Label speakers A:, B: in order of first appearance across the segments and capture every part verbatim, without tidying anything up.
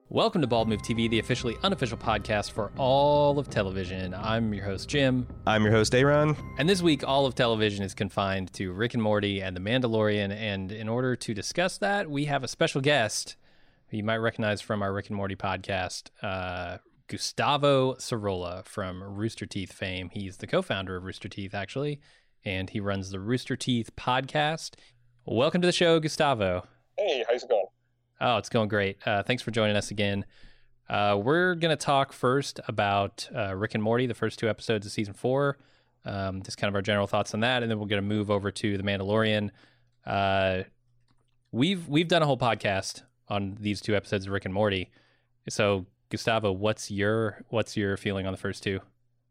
A: Welcome to Bald Move T V, the officially unofficial podcast for all of television. I'm your host, Jim.
B: I'm your host, Aaron.
A: And this week, all of television is confined to Rick and Morty and The Mandalorian. And in order to discuss that, we have a special guest who you might recognize from our Rick and Morty podcast, uh, Gustavo Cirola from Rooster Teeth fame. He's the co-founder of Rooster Teeth, actually, and he runs the Rooster Teeth podcast. Welcome to the show, Gustavo.
C: Hey, how's it going?
A: Oh, it's going great. Uh, thanks for joining us again. Uh, we're going to talk first about uh, Rick and Morty, the first two episodes of season four, um, just kind of our general thoughts on that, and then we're going to move over to The Mandalorian. Uh, we've we've done a whole podcast on these two episodes of Rick and Morty. So, Gustavo, what's your what's your feeling on the first two?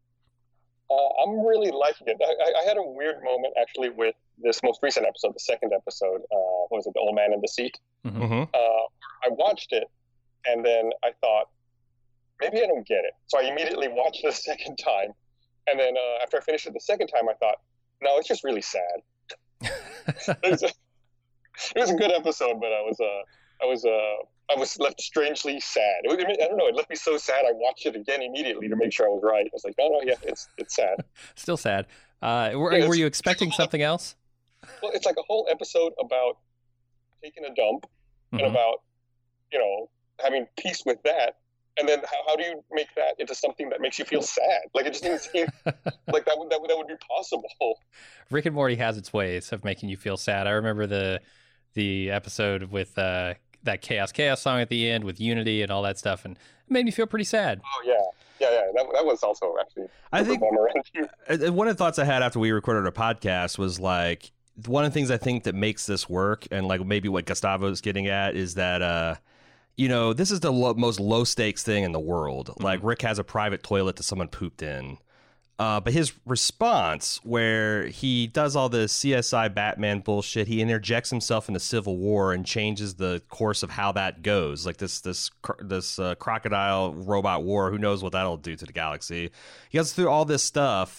C: Uh, I'm really liking it. I, I had a weird moment actually with this most recent episode, the second episode. Uh, what was it, The Old Man in the Seat?
A: Mm-hmm.
C: Uh, I watched it, and then I thought, maybe I don't get it. So I immediately watched it a second time, and then uh, after I finished it the second time, I thought, no, it's just really sad. it, was a, it was a good episode, but I was, uh, I was, uh, I was left strangely sad. It, I don't know. It left me so sad. I watched it again immediately to make sure I was right. I was like, no, no, yeah, it's it's sad.
A: Still sad. Uh, were,
C: yeah,
A: were you expecting something else?
C: Well, it's like a whole episode about taking a dump mm-hmm. and about, you know, having peace with that. And then how, how do you make that into something that makes you feel sad? Like, it just didn't seem like that would, that would, that would be possible.
A: Rick and Morty has its ways of making you feel sad. I remember the the episode with uh, that Chaos Chaos song at the end with Unity and all that stuff, and it made me feel pretty sad.
C: Oh, yeah. Yeah, yeah, that, that was also actually
B: I think
C: bummer.
B: One of the thoughts I had after we recorded our podcast was like, one of the things I think that makes this work, and like maybe what Gustavo's getting at, is that uh you know, this is the lo- most low stakes thing in the world. Mm-hmm. Like, Rick has a private toilet that someone pooped in, uh but his response, where he does all this C S I Batman bullshit, he interjects himself into Civil War and changes the course of how that goes. Like this this this uh, crocodile robot war, who knows what that'll do to the galaxy. He goes through all this stuff.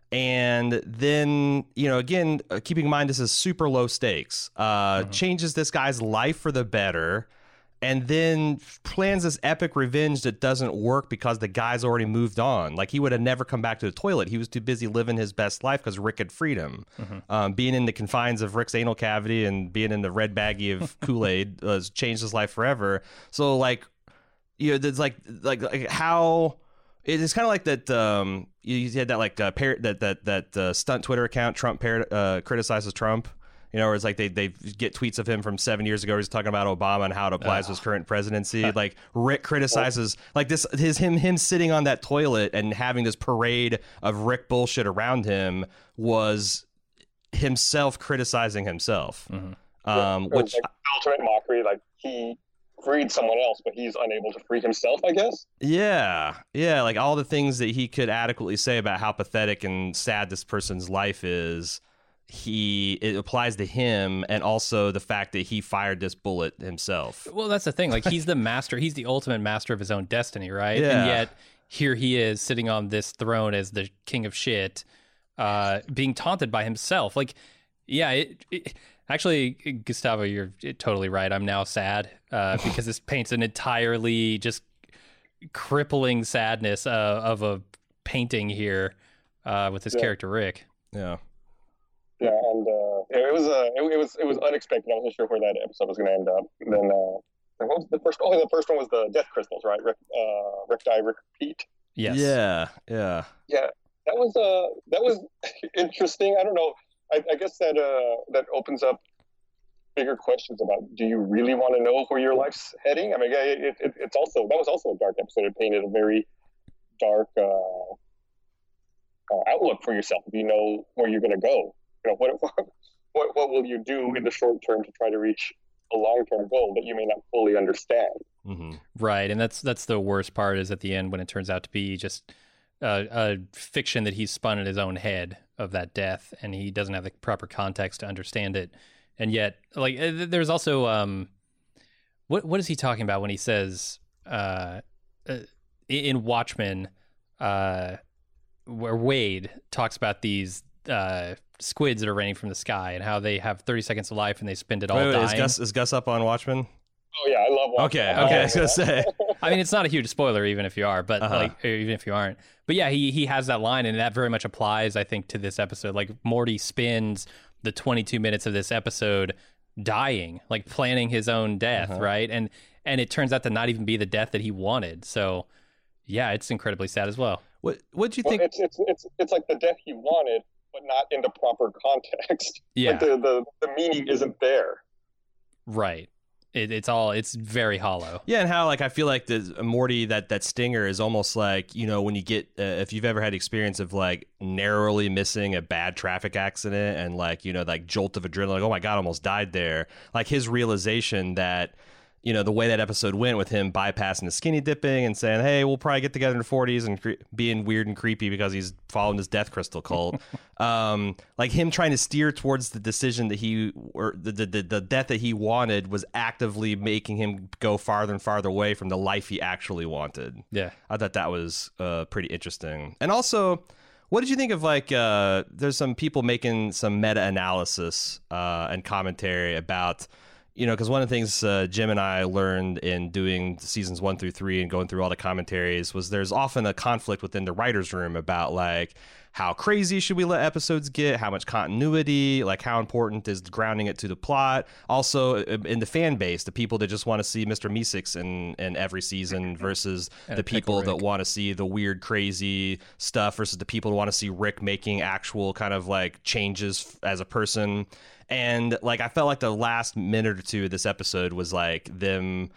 B: And then, you know, again, uh, keeping in mind this is super low stakes, uh, mm-hmm. changes this guy's life for the better, and then plans this epic revenge that doesn't work because the guy's already moved on. Like, he would have never come back to the toilet. He was too busy living his best life because Rick had freed him. Mm-hmm. Um, being in the confines of Rick's anal cavity and being in the red baggie of Kool-Aid uh, changed his life forever. So, like, you know, there's like, like, like how... It's kind of like that. Um, you had that like uh, par- that that that uh, stunt Twitter account. Trump par- uh, criticizes Trump. You know, where it's like they they get tweets of him from seven years ago. Where he's talking about Obama and how it applies uh, to his current presidency. Like, Rick criticizes like this. His him him sitting on that toilet and having this parade of Rick bullshit around him was himself criticizing himself.
A: Mm-hmm.
B: Um,
C: yeah,
B: which
C: like ultimate mockery. Like, he freed someone else, but he's unable to free himself, I guess.
B: Yeah, yeah, like all the things that he could adequately say about how pathetic and sad this person's life is, he it applies to him, and also the fact that he fired this bullet himself.
A: Well, that's the thing. Like, he's the master. He's the ultimate master of his own destiny, right?
B: Yeah.
A: And yet here he is sitting on this throne as the king of shit, uh, being taunted by himself. Like, yeah, it, it actually, Gustavo, you're totally right. I'm now sad uh, because this paints an entirely just crippling sadness uh, of a painting here uh, with this yeah. character Rick.
B: Yeah,
C: yeah, and uh, it was uh, it, it was it was unexpected. I wasn't sure where that episode was going to end up. And then uh, what was the first? Oh, the first one was the Death Crystals, right? Rick, uh, Rick die, Rick repeat.
A: Yes.
B: Yeah. Yeah.
C: Yeah. That was uh that was interesting. I don't know. I, I guess that uh, that opens up bigger questions about, do you really want to know where your life's heading? I mean, it, it, it's also, that was also a dark episode. It painted a very dark uh, uh, outlook for yourself. If you know where you're going to go, you know, what, what what will you do in the short term to try to reach a long-term goal that you may not fully understand?
B: Mm-hmm.
A: Right, and that's that's the worst part, is at the end when it turns out to be just uh, a fiction that he's spun in his own head of that death, and he doesn't have the proper context to understand it. And yet, like, there's also um, what what is he talking about when he says uh, uh, in Watchmen, uh, where Wade talks about these uh, squids that are raining from the sky and how they have thirty seconds of life and they spend it all
B: wait, wait,
A: dying.
B: Is Gus, is Gus up on Watchmen?
C: Oh yeah, I love Watchmen.
B: Okay, okay, I was gonna say.
A: I mean, it's not a huge spoiler, even if you are, but
B: Uh-huh.
A: like, or even if you aren't. But yeah, he he has that line, and that very much applies, I think, to this episode. Like Morty spends the twenty-two minutes of this episode dying, like planning his own death,
B: Uh-huh.
A: right? And and it turns out to not even be the death that he wanted. So yeah, it's incredibly sad as well.
B: What what do you
C: Well,
B: think?
C: it's it's it's it's like the death he wanted, but not in the proper context.
A: Yeah,
C: Like the, the the meaning isn't there.
A: right. It, it's all it's very hollow.
B: Yeah, and how like I feel like the Morty that that stinger is almost like, you know, when you get uh, if you've ever had experience of like narrowly missing a bad traffic accident and like, you know, like jolt of adrenaline, like, oh my god, I almost died there. Like his realization that, you know, the way that episode went with him bypassing the skinny dipping and saying, hey, we'll probably get together in the forties and cre- being weird and creepy because he's following this death crystal cult. um, like him trying to steer towards the decision that he, or the, the, the, the death that he wanted was actively making him go farther and farther away from the life he actually wanted.
A: Yeah.
B: I thought that was uh, pretty interesting. And also, what did you think of like, uh, there's some people making some meta-analysis uh, and commentary about, you know, because one of the things uh, Jim and I learned in doing seasons one through three and going through all the commentaries was there's often a conflict within the writer's room about like how crazy should we let episodes get, how much continuity, like how important is grounding it to the plot. Also in the fan base, the people that just want to see Mister Meeseeks in, in every season versus
A: And
B: the people
A: Pickle
B: that
A: Rick.
B: want to see the weird, crazy stuff versus the people who want to see Rick making actual kind of like changes as a person. And like I felt like the last minute or two of this episode was like them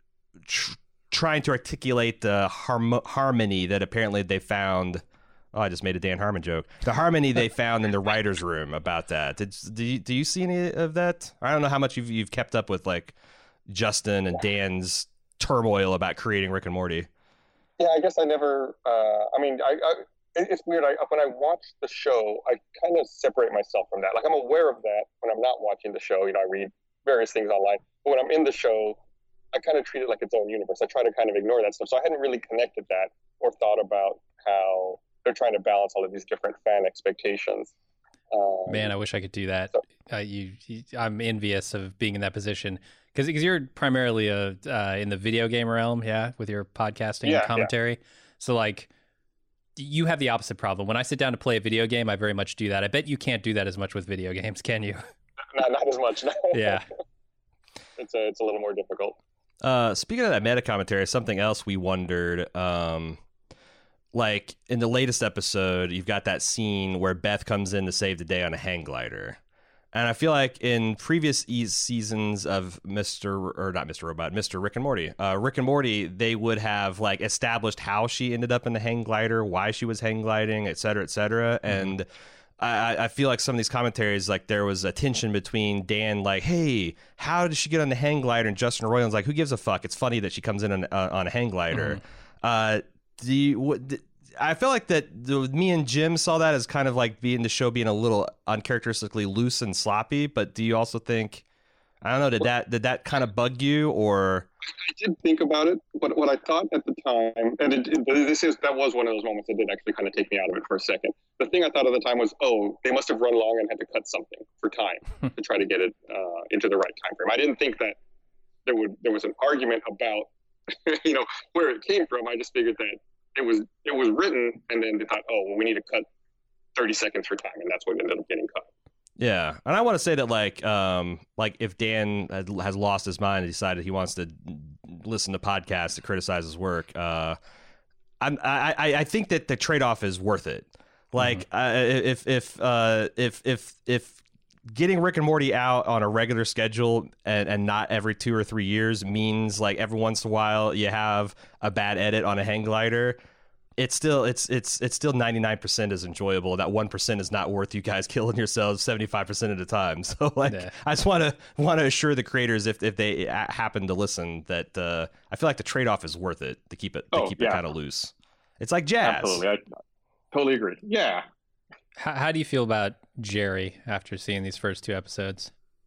B: tr- trying to articulate the harm- harmony that apparently they found. Oh, I just made a Dan Harmon joke. The harmony they found in the writers' room about that. Did do you, do you see any of that? I don't know how much you've you've kept up with like Justin and Dan's turmoil about creating Rick and Morty.
C: Yeah, I guess I never. Uh, I mean, I, I it- it's weird. I when I watch the show, I kind of separate myself from that. Like I'm aware of that when I'm not watching the show. You know, I read various things online, but when I'm in the show, I kind of treat it like its own universe. I try to kind of ignore that stuff. So I hadn't really connected that or thought about how they're trying to balance all of these different fan expectations. Um,
A: Man, I wish I could do that.
C: So-
A: Uh, you, you, I'm envious of being in that position because you're primarily a uh, in the video game realm, yeah, with your podcasting
C: Yeah,
A: and
C: yeah.
A: commentary. So like, you have the opposite problem. When I sit down to play a video game, I very much do that. I bet you can't do that as much with video games, can you?
C: not not as much. No.
A: Yeah.
C: it's a it's a little more difficult.
B: Uh, speaking of that meta commentary, something else we wondered. Um, like in the latest episode, you've got that scene where Beth comes in to save the day on a hang glider. And I feel like in previous e- seasons of Mister or not Mister Robot, Mister Rick and Morty, uh, Rick and Morty, they would have like established how she ended up in the hang glider, why she was hang gliding, et cetera, et cetera. Mm-hmm. And I, I feel like some of these commentaries, like there was a tension between Dan, like, hey, how did she get on the hang glider? And Justin Roiland's like, who gives a fuck? It's funny that she comes in on, uh, on a hang glider. Mm-hmm. Uh, do you, what, th- I felt like that the, me and Jim saw that as kind of like being the show being a little uncharacteristically loose and sloppy. But do you also think, I don't know, did that did that kind of bug you or?
C: I did think about it, but what I thought at the time, and it, it, this is that was one of those moments that did actually kind of take me out of it for a second. The thing I thought at the time was, oh, they must have run long and had to cut something for time to try to get it uh, into the right time frame. I didn't think that there would there was an argument about you know where it came from. I just figured that it was it was written, and then they thought, oh, well, we need to cut thirty seconds for time, and that's what ended up getting cut.
B: Yeah, and I want to say that like um like if Dan has lost his mind and decided he wants to listen to podcasts to criticize his work, uh, I'm, I I I think that the trade off is worth it. Like mm-hmm. uh, if if uh if if if getting Rick and Morty out on a regular schedule and, and not every two or three years means like every once in a while you have a bad edit on a hang glider. It's still it's it's it's still ninety-nine percent is enjoyable. That one percent is not worth you guys killing yourselves seventy-five percent of the time. So like
A: yeah.
B: I just want to want to assure the creators if if they happen to listen that uh, I feel like the trade-off is worth it to keep it to
C: oh,
B: keep
C: yeah.
B: it kind of loose. It's like jazz.
C: Absolutely. I totally agree. Yeah.
A: How, how do you feel about Jerry after seeing these first two episodes?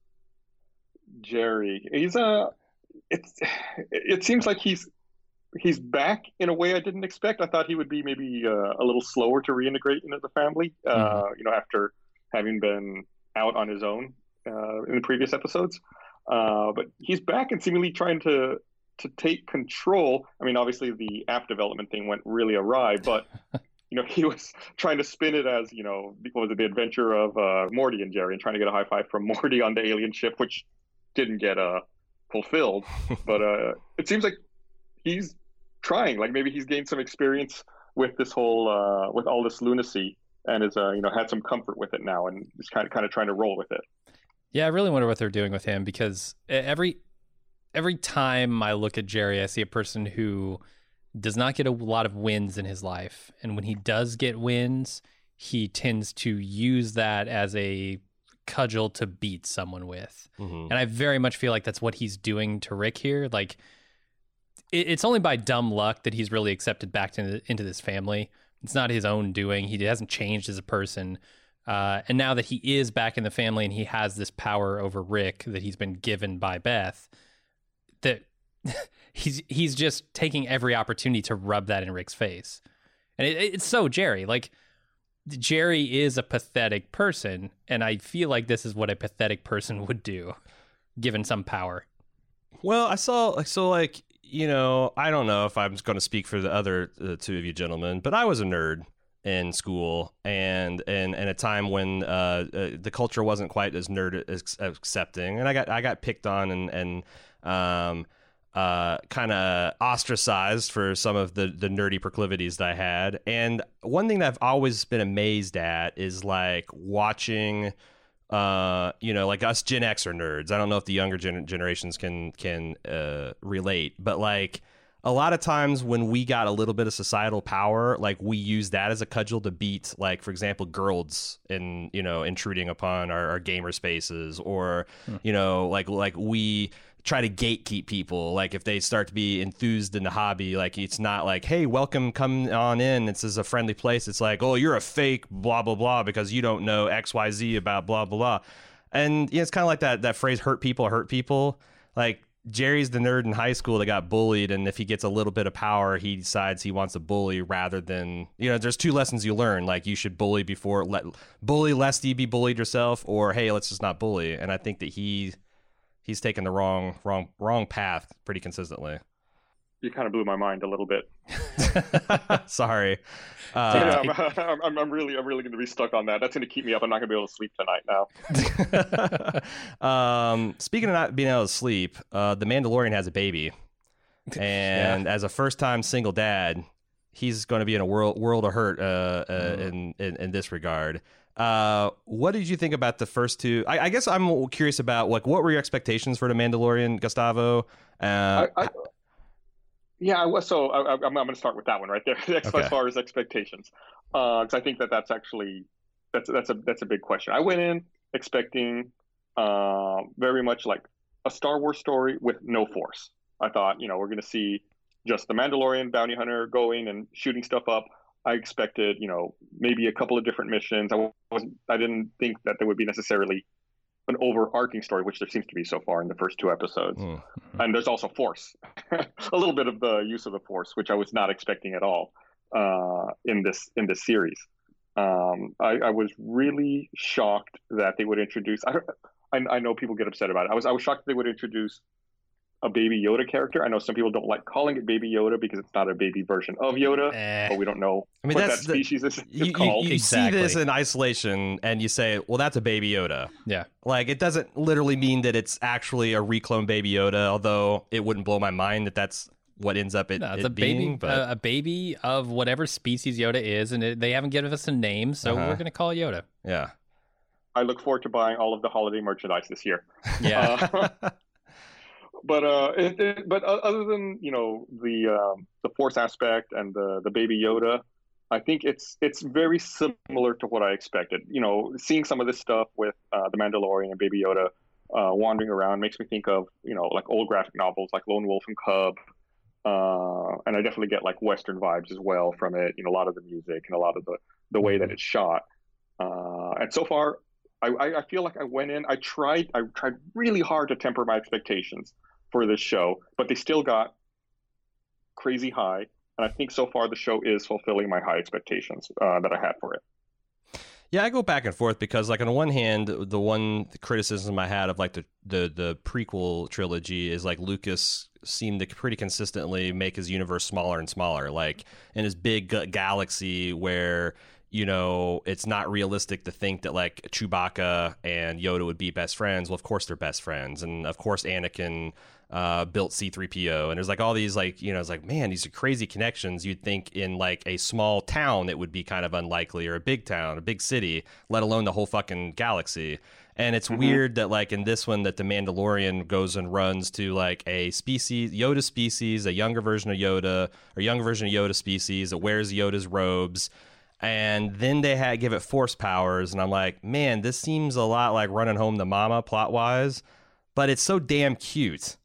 C: Jerry, he's a it's it seems like he's He's back in a way I didn't expect. I thought he would be maybe uh, a little slower to reintegrate into the family, uh, mm-hmm. you know, after having been out on his own uh, in the previous episodes. Uh, but he's back and seemingly trying to to take control. I mean, obviously the app development thing went really awry, but you know, he was trying to spin it as, you know, what was it, the adventure of uh, Morty and Jerry, and trying to get a high five from Morty on the alien ship, which didn't get uh, fulfilled. But uh, it seems like he's trying. Like maybe he's gained some experience with this whole, uh, with all this lunacy, and is, uh, you know, had some comfort with it now, and is kind of kind of trying to roll with it.
A: Yeah, I really wonder what they're doing with him, because every every time I look at Jerry, I see a person who does not get a lot of wins in his life. And when he does get wins, he tends to use that as a cudgel to beat someone with. Mm-hmm. And I very much feel like that's what he's doing to Rick here. Like, it, it's only by dumb luck that he's really accepted back to, into this family. It's not his own doing. He hasn't changed as a person. Uh, and now that he is back in the family and he has this power over Rick that he's been given by Beth, that he's he's just taking every opportunity to rub that in Rick's face. And it, it's so Jerry. Like, Jerry is a pathetic person, and I feel like this is what a pathetic person would do, given some power.
B: Well, I saw, so like, you know, I don't know if I'm going to speak for the other uh, two of you gentlemen, but I was a nerd in school, and and and a time when uh, uh, the culture wasn't quite as nerd as accepting, and I got I got picked on and and um uh kind of ostracized for some of the the nerdy proclivities that I had. And one thing that I've always been amazed at is like watching uh you know, like us Gen X are nerds. I don't know if the younger gen- generations can can uh relate, but like a lot of times when we got a little bit of societal power, like we use that as a cudgel to beat, like, for example, girls in, you know, intruding upon our, our gamer spaces, or, hmm. you know, like, like we try to gatekeep people. Like if they start to be enthused in the hobby, like it's not like, hey, welcome, come on in, this is a friendly place. It's like, oh, you're a fake blah, blah, blah, because you don't know X, Y, Z about blah, blah, blah. And you know, it's kind of like that, that phrase, hurt people, hurt people. Like, Jerry's the nerd in high school that got bullied, and if he gets a little bit of power, he decides he wants to bully rather than, you know, there's two lessons you learn. Like, you should bully before, let, bully lest you be bullied yourself, or, hey, let's just not bully. And I think that he he's taken the wrong wrong wrong path pretty consistently.
C: You kind of blew my mind a little bit.
B: Sorry.
C: Uh, yeah, I'm, I'm, I'm really, I'm really going to be stuck on that. That's going to keep me up. I'm not going to be able to sleep tonight
B: now. um, speaking of not being able to sleep, uh, the Mandalorian has a baby, and yeah. as a first-time single dad, he's going to be in a world world of hurt uh, uh, mm. in, in in this regard. Uh, what did you think about the first two? I, I guess I'm curious about like what were your expectations for the Mandalorian, Gustavo? Uh,
C: I, I, Yeah, I was. So I, I'm, I'm going to start with that one right there. As okay. far as expectations, because uh, I think that that's actually that's that's a that's a big question. I went in expecting uh, very much like a Star Wars story with no Force. I thought, you know, we're going to see just the Mandalorian bounty hunter going and shooting stuff up. I expected, you know, maybe a couple of different missions. I wasn't. I didn't think that there would be necessarily an overarching story, which there seems to be so far in the first two episodes. Mm-hmm. And there's also Force, a little bit of the use of the Force, which I was not expecting at all uh, in this in this series. Um, I, I was really shocked that they would introduce. I, I I know people get upset about it. I was I was shocked that they would introduce a Baby Yoda character. I know some people don't like calling it Baby Yoda because it's not a baby version of Yoda, eh. but we don't know
B: I mean,
C: what
B: that's
C: that species
B: the,
C: is, is
B: you,
C: called.
B: You, you
A: exactly.
B: see this in isolation and you say, well, that's a Baby Yoda.
A: Yeah.
B: Like, it doesn't literally mean that it's actually a reclone Baby Yoda, although it wouldn't blow my mind that that's what ends up it, no, it's it
A: a
B: being.
A: Baby,
B: but...
A: a, a baby of whatever species Yoda is, and it, they haven't given us a name, so uh-huh. we're going to call it Yoda.
B: Yeah.
C: I look forward to buying all of the holiday merchandise this year.
A: Yeah.
C: Uh, But uh, it, it, but other than, you know, the um, the Force aspect and the the Baby Yoda, I think it's it's very similar to what I expected. You know, seeing some of this stuff with uh, the Mandalorian and Baby Yoda uh, wandering around makes me think of, you know, like old graphic novels like Lone Wolf and Cub, uh, and I definitely get like Western vibes as well from it. You know, a lot of the music and a lot of the the way that it's shot. Uh, and so far, I, I feel like I went in. I tried. I tried really hard to temper my expectations for this show, but they still got crazy high. And I think so far the show is fulfilling my high expectations uh, that I had for it.
B: Yeah, I go back and forth because, like, on the one hand, the one criticism I had of like the the, the prequel trilogy is like Lucas seem to pretty consistently make his universe smaller and smaller. Like in his big g- galaxy where, you know, it's not realistic to think that like Chewbacca and Yoda would be best friends. Well, of course they're best friends. And of course Anakin uh, built C three P O. And there's like all these like, you know, it's like, man, these are crazy connections. You'd think in like a small town it would be kind of unlikely, or a big town, a big city, let alone the whole fucking galaxy. And it's mm-hmm. weird that like in this one that the Mandalorian goes and runs to like a species, Yoda species, a younger version of Yoda, or younger version of Yoda species that wears Yoda's robes. And then they had give it force powers, and I'm like, man, this seems a lot like Running Home to Mama plot wise, but it's so damn cute,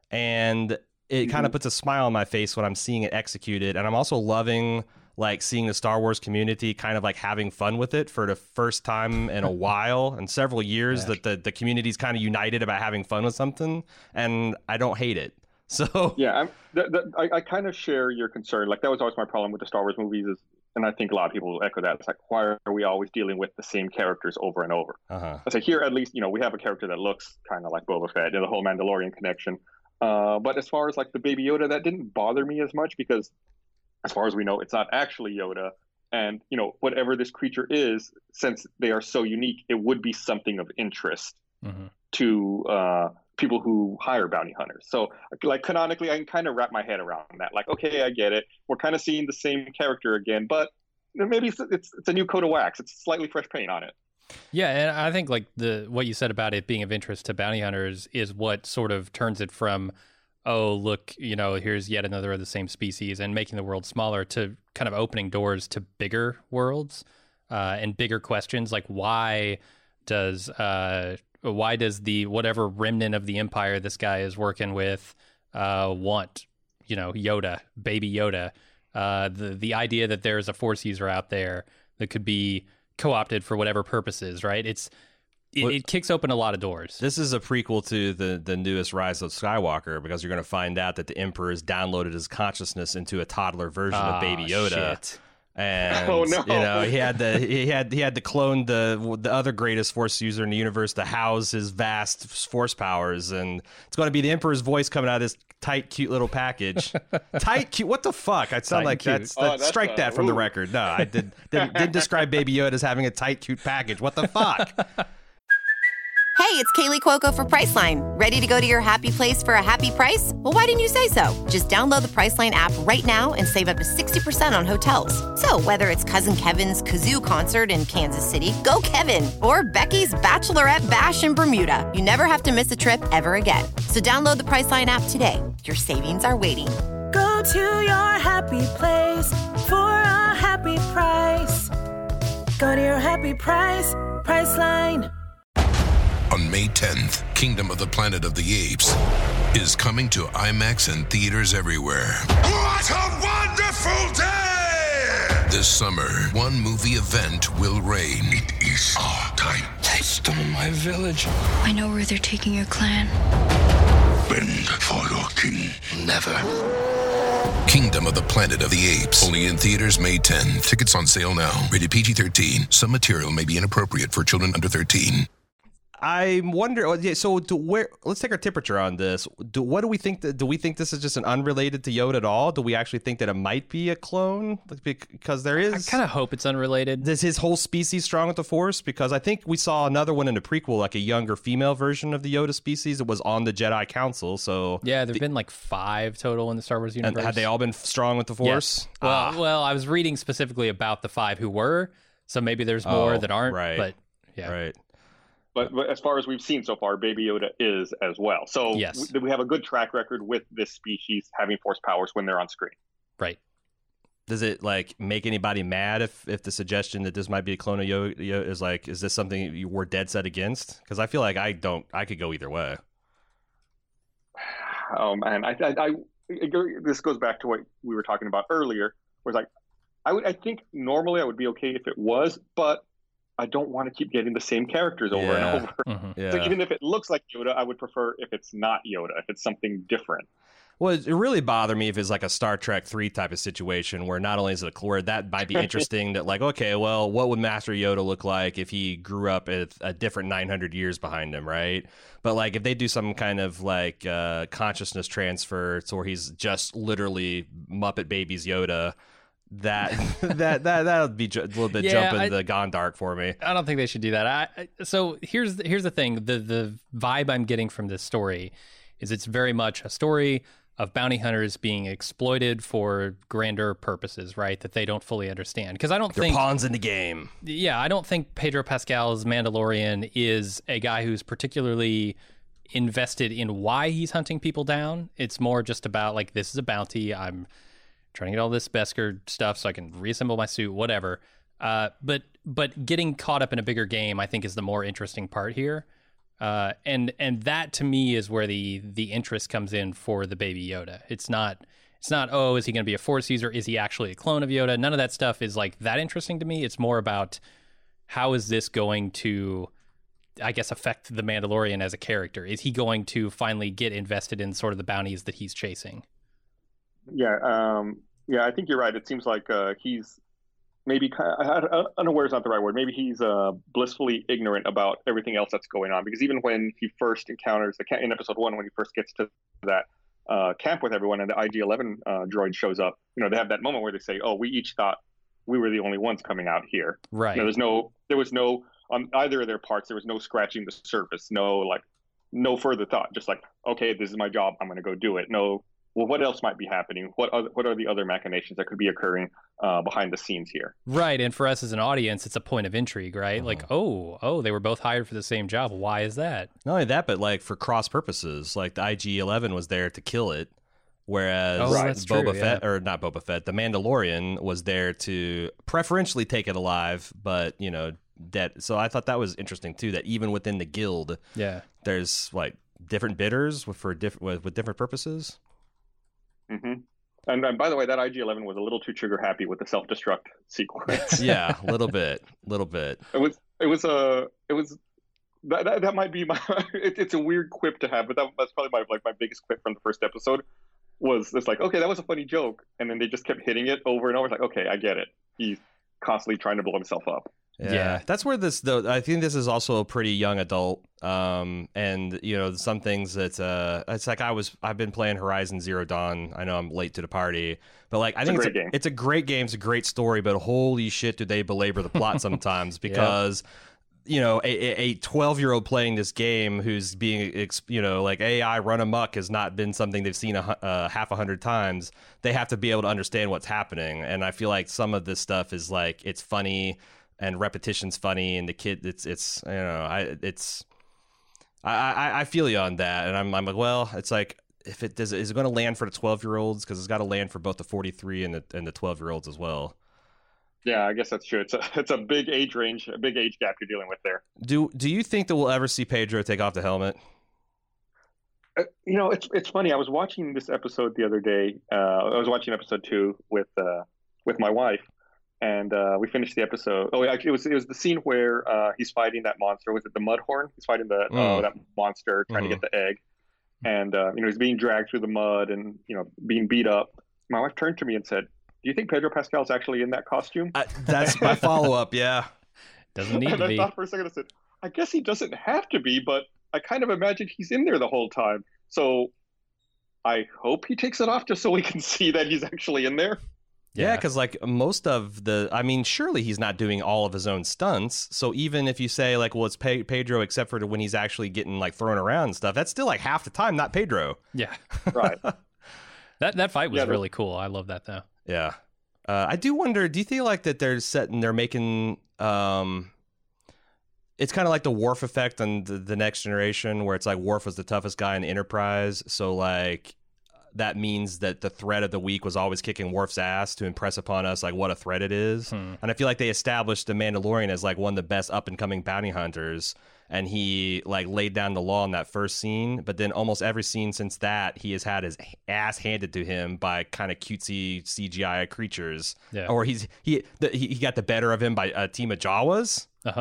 B: and it mm-hmm. kind of puts a smile on my face when I'm seeing it executed. And I'm also loving like seeing the Star Wars community kind of like having fun with it for the first time in a while, in several years, yeah. that the the community's kind of united about having fun with something, and I don't hate it. So
D: yeah, I'm, the, the, I, I kind of share your concern. Like that was always my problem with the Star Wars movies is. And I think a lot of people echo that. It's like, why are we always dealing with the same characters over and over?
B: Uh-huh.
D: It's like here, at least, you know, we have a character that looks kind of like Boba Fett and the whole Mandalorian connection. Uh, but as far as like the Baby Yoda, that didn't bother me as much because as far as we know, it's not actually Yoda. And, you know, whatever this creature is, since they are so unique, it would be something of interest mm-hmm. to uh, people who hire bounty hunters. So like canonically, I can kind of wrap my head around that. Like, okay, I get it. We're kind of seeing the same character again, but maybe it's, it's it's a new coat of wax. It's slightly fresh paint on it.
A: Yeah, and I think like the what you said about it being of interest to bounty hunters is what sort of turns it from, oh, look, you know, here's yet another of the same species, and making the world smaller, to kind of opening doors to bigger worlds uh, and bigger questions. Like why does uh, why does the whatever remnant of the Empire this guy is working with uh, want, you know, Yoda, baby Yoda? Uh, the the idea that there's a Force user out there that could be co-opted for whatever purposes, right? It's it, it kicks open a lot of doors.
B: This is a prequel to the the newest Rise of Skywalker, because you're going to find out that the Emperor has downloaded his consciousness into a toddler version
A: oh,
B: of Baby Yoda.
A: Shit.
B: And
D: oh, no.
B: you know, he had the he had he had to clone the the other greatest Force user in the universe to house his vast Force powers, and it's going to be the Emperor's voice coming out of this tight, cute little package. Tight, cute. What the fuck? I sound tight like that's, that's, oh, that's strike uh, that from ooh. the record. No, I did didn't, didn't describe Baby Yoda as having a tight, cute package. What the fuck?
E: Hey, it's Kaylee Cuoco for Priceline. Ready to go to your happy place for a happy price? Well, why didn't you say so? Just download the Priceline app right now and save up to sixty percent on hotels. So whether it's Cousin Kevin's Kazoo Concert in Kansas City, go Kevin, or Becky's Bachelorette Bash in Bermuda, you never have to miss a trip ever again. So download the Priceline app today. Your savings are waiting.
F: Go to your happy place for a happy price. Go to your happy price, Priceline.
G: On May tenth, Kingdom of the Planet of the Apes is coming to IMAX and theaters everywhere.
H: What a wonderful day!
G: This summer, one movie event will reign.
H: It is our time.
I: They stole my village.
J: I know where they're taking your clan.
H: Bend for your king.
G: Never. Kingdom of the Planet of the Apes. Only in theaters May tenth. Tickets on sale now. Rated P G thirteen. Some material may be inappropriate for children under thirteen.
B: I wonder. Oh, yeah, so, do, where? Let's take our temperature on this. Do, what do we think? That, do we think this is just an unrelated to Yoda at all? Do we actually think that it might be a clone? Because there is.
A: I kind of hope it's unrelated.
B: Is his whole species strong with the Force? Because I think we saw another one in the prequel, like a younger female version of the Yoda species that was on the Jedi Council. So
A: yeah, there've
B: the,
A: been like five total in the Star Wars universe.
B: And had they all been strong with the Force?
A: Yes. Well, ah. well, I was reading specifically about the five who were. So maybe there's more
B: oh,
A: that aren't.
B: Right.
A: But yeah.
B: Right.
D: But, but as far as we've seen so far, Baby Yoda is as well. So
A: yes.
D: we, we have a good track record with this species having Force powers when they're on screen.
A: Right.
B: Does it like make anybody mad if, if the suggestion that this might be a clone of Yoda is like, is this something you were dead set against? Because I feel like I don't, I could go either way.
D: Oh man, I, I, I this goes back to what we were talking about earlier. Where it's like, I would, I think normally I would be okay if it was, but I don't want to keep getting the same characters over
B: yeah.
D: and over.
B: Mm-hmm. Yeah.
D: So even if it looks like Yoda, I would prefer if it's not Yoda, if it's something different.
B: Well, it really bothered me if it's like a Star Trek three type of situation where not only is it a where that might be interesting that like, okay, well, what would Master Yoda look like if he grew up at a different nine hundred years behind him, right? But like if they do some kind of like uh, consciousness transfer to where he's just literally Muppet Babies Yoda, that that that that would be ju- a little bit
A: Yeah,
B: jumping
A: I-
B: the Gondark for me.
A: I don't think they should do that. I, I- so here's the, here's the thing. The the vibe I'm getting from this story is it's very much a story of bounty hunters being exploited for grander purposes, right? That they don't fully understand. Because I don't
B: They're
A: think
B: pawns in the game.
A: Yeah, I don't think Pedro Pascal's Mandalorian is a guy who's particularly invested in why he's hunting people down. It's more just about like, this is a bounty. I'm trying to get all this Beskar stuff so I can reassemble my suit, whatever. Uh, but but getting caught up in a bigger game, I think, is the more interesting part here. Uh, and and that to me is where the the interest comes in for the Baby Yoda. It's not it's not oh, is he going to be a Force user? Is he actually a clone of Yoda? None of that stuff is like that interesting to me. It's more about how is this going to, I guess, affect the Mandalorian as a character? Is he going to finally get invested in sort of the bounties that he's chasing?
D: Yeah, um, yeah, I think you're right. It seems like uh, he's maybe kind of, unaware is not the right word. Maybe he's uh, blissfully ignorant about everything else that's going on. Because even when he first encounters the in episode one, when he first gets to that uh, camp with everyone, and the I G eleven uh, droid shows up, you know, they have that moment where they say, "Oh, we each thought we were the only ones coming out here."
A: Right.
D: You know, there's no, there was no on either of their parts. There was no scratching the surface. No like, no further thought. Just like, okay, this is my job. I'm going to go do it. No. Well, what else might be happening? What other, what are the other machinations that could be occurring uh, behind the scenes here?
A: Right, and for us as an audience, it's a point of intrigue, right?
B: Uh-huh.
A: Like, oh, oh, they were both hired for the same job. Why is that?
B: Not only that, but like for cross purposes, like the I G eleven was there to kill it, whereas
A: Oh, that's
B: Boba
A: true,
B: Fett
A: yeah.
B: or not Boba Fett, the Mandalorian was there to preferentially take it alive, but you know, dead. So I thought that was interesting too. That even within the guild,
A: Yeah.
B: there's like different bidders for different with, with different purposes.
D: Mm-hmm. And, and by the way, that I G eleven was a little too trigger happy with the self destruct sequence.
B: Yeah, a little bit, a little bit.
D: It was it was a it was that, that that might be my it, it's a weird quip to have, but that, that's probably my like my biggest quip from the first episode. Was it's like, okay, that was a funny joke, and then they just kept hitting it over and over. It's like, okay, I get it. He's constantly trying to blow himself up.
B: Yeah.
A: Yeah.
B: That's where this though I think this is also a pretty young adult. Um and you know, some things that uh it's like I was I've been playing Horizon Zero Dawn. I know I'm late to the party, but like I
D: It's a
B: think it's
D: great
B: a,
D: game.
B: it's a great game, it's a great story, but holy shit do they belabor the plot sometimes because you know, a twelve-year-old playing this game who's being, ex- you know, like A I run amok has not been something they've seen a, hu- uh, half a hundred times. They have to be able to understand what's happening. And I feel like some of this stuff is like, it's funny and repetition's funny and the kid, it's, it's, you know, I, it's, I, I, I feel you on that. And I'm, I'm like, well, it's like, if it does, is it going to land for the twelve-year-olds? Because it's got to land for both the forty-three and the, and the twelve-year-olds as well.
D: Yeah, I guess that's true. It's a it's a big age range, a big age gap you're dealing with there.
B: Do Do you think that we'll ever see Pedro take off the helmet?
D: Uh, you know, it's it's funny. I was watching this episode the other day. Uh, I was watching episode two with uh, with my wife, and uh, we finished the episode. Oh, actually, it was it was the scene where uh, he's fighting that monster. Was it the Mudhorn? He's fighting the
B: Mm.
D: uh, that monster, trying
B: Mhm.
D: to get the egg, and uh, you know he's being dragged through the mud and you know being beat up. My wife turned to me and said, "Do you think Pedro Pascal's actually in that costume?"
B: I, that's my follow up. Yeah.
A: Doesn't need
D: and
A: to
D: I
A: be.
D: thought for a second, I said, I guess he doesn't have to be, but I kind of imagined he's in there the whole time. So I hope he takes it off just so we can see that he's actually in there.
B: Yeah, because like most of the, I mean, surely he's not doing all of his own stunts. So even if you say like, well, it's Pe- Pedro, except for when he's actually getting like thrown around and stuff, that's still like half the time not Pedro.
A: Yeah.
D: Right.
A: That that fight was
D: Yeah, the-
A: really cool. I love that though.
B: Yeah. Uh, I do wonder, do you think like that they're setting, they're making, um, it's kind of like the Worf effect on the, the Next Generation, where it's like Worf was the toughest guy in Enterprise. So like that means that the threat of the week was always kicking Worf's ass to impress upon us like what a threat it is.
A: Hmm.
B: And I feel like they established the Mandalorian as like one of the best up and coming bounty hunters. And he like laid down the law in that first scene, but then almost every scene since that, he has had his ass handed to him by kind of cutesy C G I creatures.
A: Yeah.
B: Or he's he the, he he got the better of him by a team of Jawas.
A: Uh huh.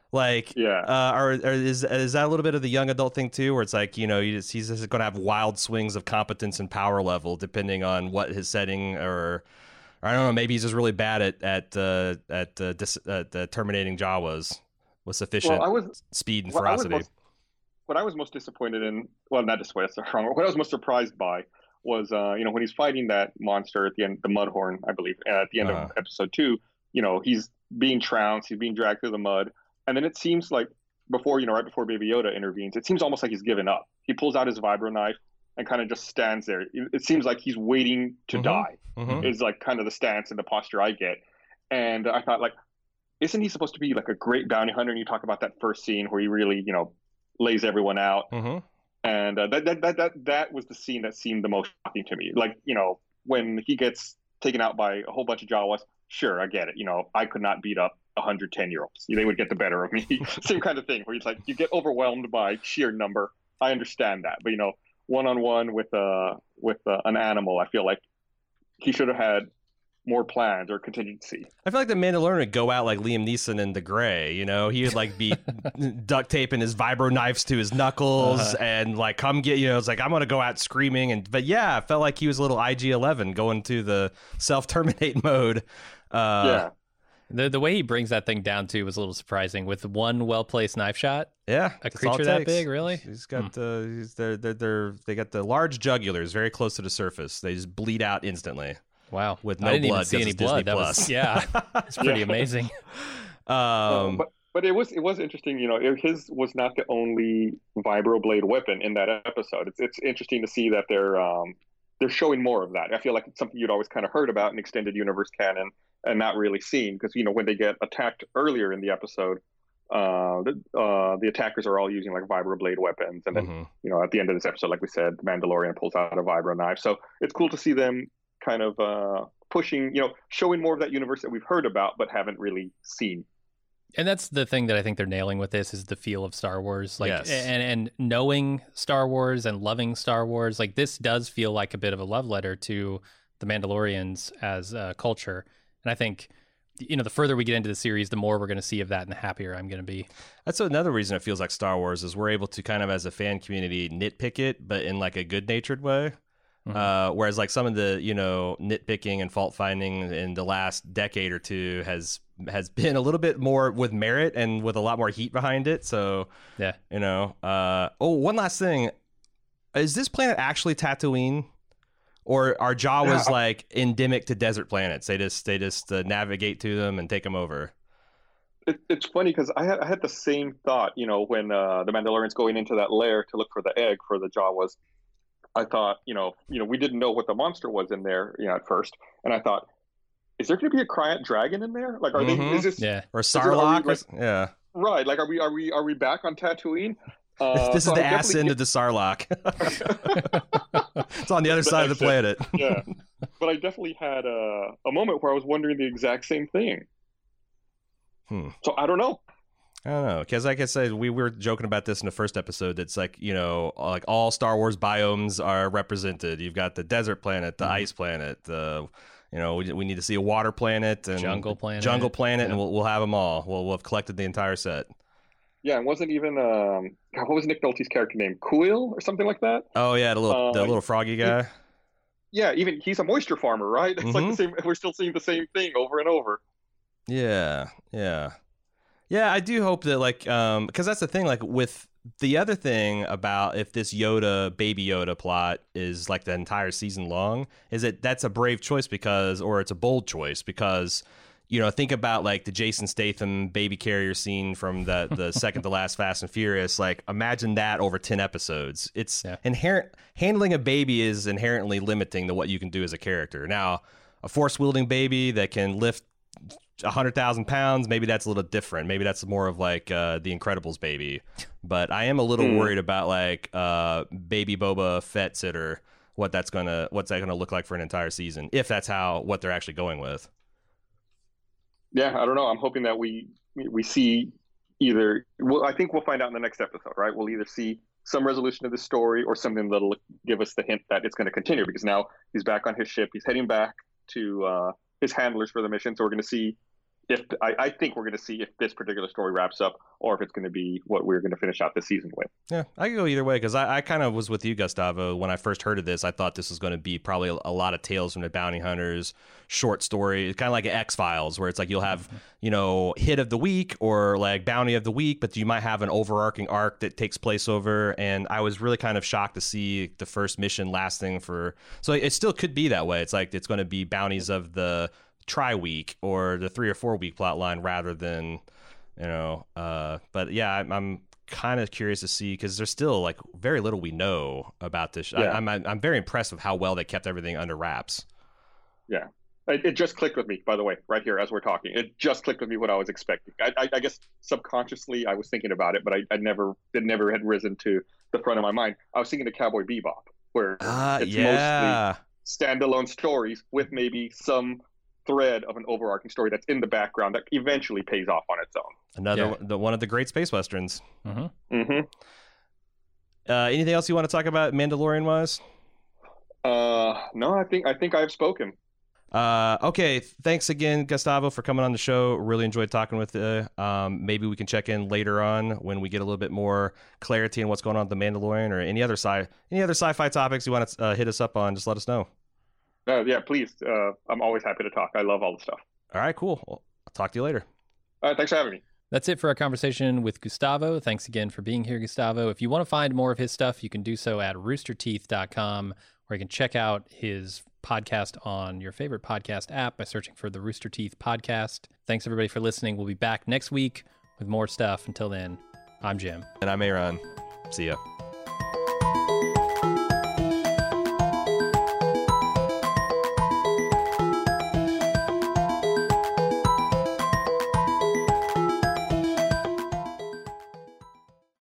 B: Like,
D: yeah,
B: uh, or, or is is that a little bit of the young adult thing too, where it's like, you know, you just, he's just going to have wild swings of competence and power level depending on what his setting, or, or I don't know, maybe he's just really bad at at uh, at, uh, dis, at uh, terminating Jawas with sufficient
D: well, I was,
B: speed and
D: well, I was
B: ferocity.
D: most, what I was most disappointed in, well, not disappointed, that's wrong. What I was most surprised by was, uh, you know, when he's fighting that monster at the end, the Mudhorn, I believe, at the end uh-huh. of episode two, you know, he's being trounced, he's being dragged through the mud. And then it seems like before, you know, right before Baby Yoda intervenes, it seems almost like he's given up. He pulls out his vibro knife and kind of just stands there. It seems like he's waiting to mm-hmm. die. Mm-hmm. Is like kind of the stance and the posture I get. And I thought, like, isn't he supposed to be like a great bounty hunter? And you talk about that first scene where he really, you know, lays everyone out. Mm-hmm. And uh, that, that that that that was the scene that seemed the most shocking to me. Like, you know, when he gets taken out by a whole bunch of Jawas, sure, I get it. You know, I could not beat up one hundred ten year olds. They would get the better of me. Same kind of thing where he's like, you get overwhelmed by sheer number. I understand that, but you know, one on one with uh with uh, an animal, I feel like he should have had more plans or contingency.
B: I feel like the Mandalorian would go out like Liam Neeson in The Gray, you know? He would like be duct taping his vibro knives to his knuckles uh-huh. and like come get, you know, it's like, I'm going to go out screaming. And But yeah, I felt like he was a little I G eleven going to the self-terminate mode. Uh,
D: yeah.
A: The the way he brings that thing down too was a little surprising with one well placed knife shot.
B: Yeah,
A: a creature that big, really.
B: He's got the uh, he's, they're they're they're they got the large jugulars very close to the surface. They just bleed out instantly.
A: Wow,
B: with no
A: I didn't
B: blood.
A: even see any blood. That was, yeah, it's pretty yeah. amazing.
B: Um,
D: uh, but but it was it was interesting. You know, it, his was not the only vibroblade weapon in that episode. It's it's interesting to see that they're um they're showing more of that. I feel like it's something you'd always kind of heard about in extended universe canon and not really seen, because, you know, when they get attacked earlier in the episode, uh, the, uh, the attackers are all using like vibroblade weapons. And then, mm-hmm. you know, at the end of this episode, like we said, the Mandalorian pulls out a vibro knife. So it's cool to see them kind of uh, pushing, you know, showing more of that universe that we've heard about, but haven't really seen.
A: And that's the thing that I think they're nailing with this is the feel of Star Wars. Like,
B: yes.
A: and, and knowing Star Wars and loving Star Wars, like this does feel like a bit of a love letter to the Mandalorians as a culture. And I think, you know, the further we get into the series, the more we're going to see of that and the happier I'm going to be.
B: That's another reason it feels like Star Wars is we're able to kind of, as a fan community, nitpick it, but in like a good-natured way. Mm-hmm. Uh, whereas like some of the, you know, nitpicking and fault finding in the last decade or two has has been a little bit more with merit and with a lot more heat behind it. So,
A: yeah,
B: you know. Uh, oh, one last thing. Is this planet actually Tatooine? Or are Jawas yeah. like endemic to desert planets? They just they just uh, navigate to them and take them over.
D: It, it's funny because I had I had the same thought. You know, when uh, the Mandalorian's going into that lair to look for the egg for the Jawas, I thought, you know, you know, we didn't know what the monster was in there, you know, at first, and I thought, is there going to be a Kryant dragon in there? Like, are mm-hmm. they? Is this
A: yeah
B: or Sarlacc? Like, yeah,
D: right. Like, are we are we are we back on Tatooine?
B: Uh, this is so the ass end of the Sarlacc. It's on the other side of the planet.
D: Yeah, but I definitely had a, a moment where I was wondering the exact same thing.
B: Hmm.
D: So I don't know.
B: I don't know, because like I said, we were joking about this in the first episode. It's like, you know, like all Star Wars biomes are represented. You've got the desert planet, the mm-hmm. ice planet, the, you know, we, we need to see a water planet and
A: jungle planet,
B: jungle planet,
A: yeah.
B: and we'll we'll have them all. We'll we'll have collected the entire set.
D: Yeah, and wasn't even um, what was Nick Nolte's character name? Kuiil or something like that?
B: Oh yeah, the little uh, the little froggy guy.
D: He, yeah, even he's a moisture farmer, right? It's mm-hmm. like the same. We're still seeing the same thing over and over.
B: Yeah, yeah, yeah. I do hope that, like, um, because that's the thing. Like with the other thing about if this Yoda Baby Yoda plot is like the entire season long, is that that's a brave choice because, or it's a bold choice because. You know, think about like the Jason Statham baby carrier scene from the the second to last Fast and Furious. Like, imagine that over ten episodes. It's yeah. inherent. Handling a baby is inherently limiting to what you can do as a character. Now, a force wielding baby that can lift a hundred thousand pounds, maybe that's a little different. Maybe that's more of like uh, the Incredibles baby. But I am a little mm. worried about like uh, baby Boba Fett sitter. What that's gonna what's that gonna look like for an entire season? If that's how what they're actually going with.
D: Yeah, I don't know. I'm hoping that we we see either. Well, I think we'll find out in the next episode, right? We'll either see some resolution of the story or something that'll give us the hint that it's going to continue. Because now he's back on his ship. He's heading back to uh, his handlers for the mission. So we're going to see if I, I think we're going to see if this particular story wraps up or if it's going to be what we're going to finish out the season with.
B: Yeah, I could go either way because I, I kind of was with you, Gustavo. When I first heard of this, I thought this was going to be probably a, a lot of Tales from the Bounty Hunters, short story, kind of like X-Files, where it's like you'll have, you know, hit of the week or like bounty of the week, but you might have an overarching arc that takes place over. And I was really kind of shocked to see the first mission lasting for, so it still could be that way. It's like it's going to be bounties of the tri-week or the three or four week plot line rather than, you know, uh, but yeah, I'm, I'm kind of curious to see because there's still like very little we know about this. Yeah. I, I'm I'm very impressed with how well they kept everything under wraps.
D: Yeah, it, it just clicked with me, by the way, right here as we're talking. It just clicked with me what I was expecting. I, I, I guess subconsciously I was thinking about it, but I, I never, it never had risen to the front of my mind. I was thinking of Cowboy Bebop, where
B: uh,
D: it's
B: yeah.
D: mostly standalone stories with maybe some thread of an overarching story that's in the background that eventually pays off on its own.
B: Another
A: Yeah.
B: the, one of the great space westerns.
A: Mm-hmm.
D: Mm-hmm.
B: Uh, anything else you want to talk about Mandalorian wise?
D: Uh, no, I think I think I've spoken.
B: Uh, okay, thanks again, Gustavo, for coming on the show. Really enjoyed talking with you. Um, maybe we can check in later on when we get a little bit more clarity on what's going on with the Mandalorian or any other sci any other sci-fi topics you want to uh, hit us up on. Just let us know.
D: Uh, yeah, please. Uh, I'm always happy to talk. I love all the stuff.
B: All right, cool. Well, I'll talk to you later.
D: All right, thanks for having me.
A: That's it for our conversation with Gustavo. Thanks again for being here, Gustavo. If you want to find more of his stuff, you can do so at rooster teeth dot com, or you can check out his podcast on your favorite podcast app by searching for the Rooster Teeth Podcast. Thanks, everybody, for listening. We'll be back next week with more stuff. Until then, I'm Jim.
B: And I'm Aaron. See ya.